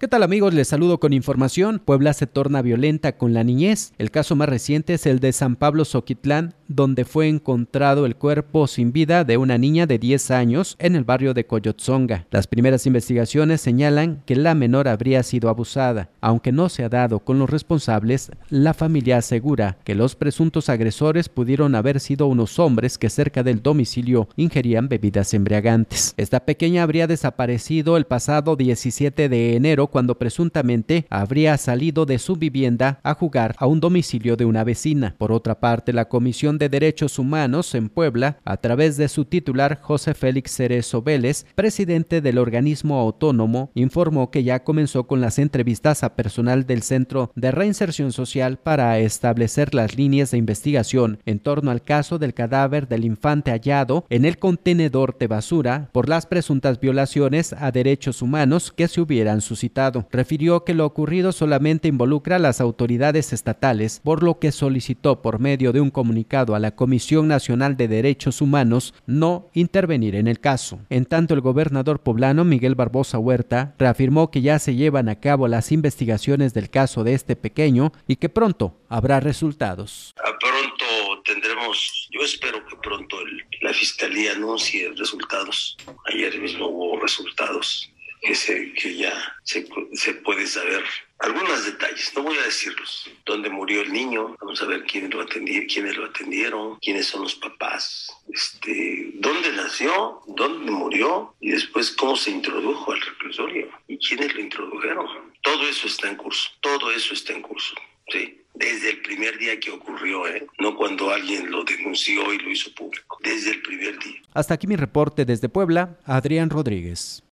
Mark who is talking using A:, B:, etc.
A: ¿Qué tal, amigos? Les saludo con información. Puebla se torna violenta con la niñez. El caso más reciente es el de San Pablo Zoquitlán, donde fue encontrado el cuerpo sin vida de una niña de 10 años en el barrio de Coyotzonga. Las primeras investigaciones señalan que la menor habría sido abusada. Aunque no se ha dado con los responsables, la familia asegura que los presuntos agresores pudieron haber sido unos hombres que cerca del domicilio ingerían bebidas embriagantes. Esta pequeña habría desaparecido el pasado 17 de enero cuando presuntamente habría salido de su vivienda a jugar a un domicilio de una vecina. Por otra parte, la Comisión de Derechos Humanos en Puebla, a través de su titular José Félix Cerezo Vélez, presidente del organismo autónomo, informó que ya comenzó con las entrevistas a personal del Centro de Reinserción Social para establecer las líneas de investigación en torno al caso del cadáver del infante hallado en el contenedor de basura por las presuntas violaciones a derechos humanos que se hubieran suscitado. Refirió que lo ocurrido solamente involucra a las autoridades estatales, por lo que solicitó por medio de un comunicado a la Comisión Nacional de Derechos Humanos no intervenir en el caso. En tanto, el gobernador poblano Miguel Barbosa Huerta reafirmó que ya se llevan a cabo las investigaciones del caso de este pequeño y que pronto habrá resultados.
B: Pronto tendremos, yo espero que pronto la Fiscalía anuncie resultados. Ayer mismo hubo resultados que ya se puede saber algunos detalles, no voy a decirlos. ¿Dónde murió el niño? Vamos a ver quiénes lo atendieron, quiénes son los papás, dónde nació, dónde murió y después cómo se introdujo al reclusorio y quiénes lo introdujeron. Todo eso está en curso, ¿sí? Desde el primer día que ocurrió, no cuando alguien lo denunció y lo hizo público, desde el primer día.
A: Hasta aquí mi reporte desde Puebla, Adrián Rodríguez.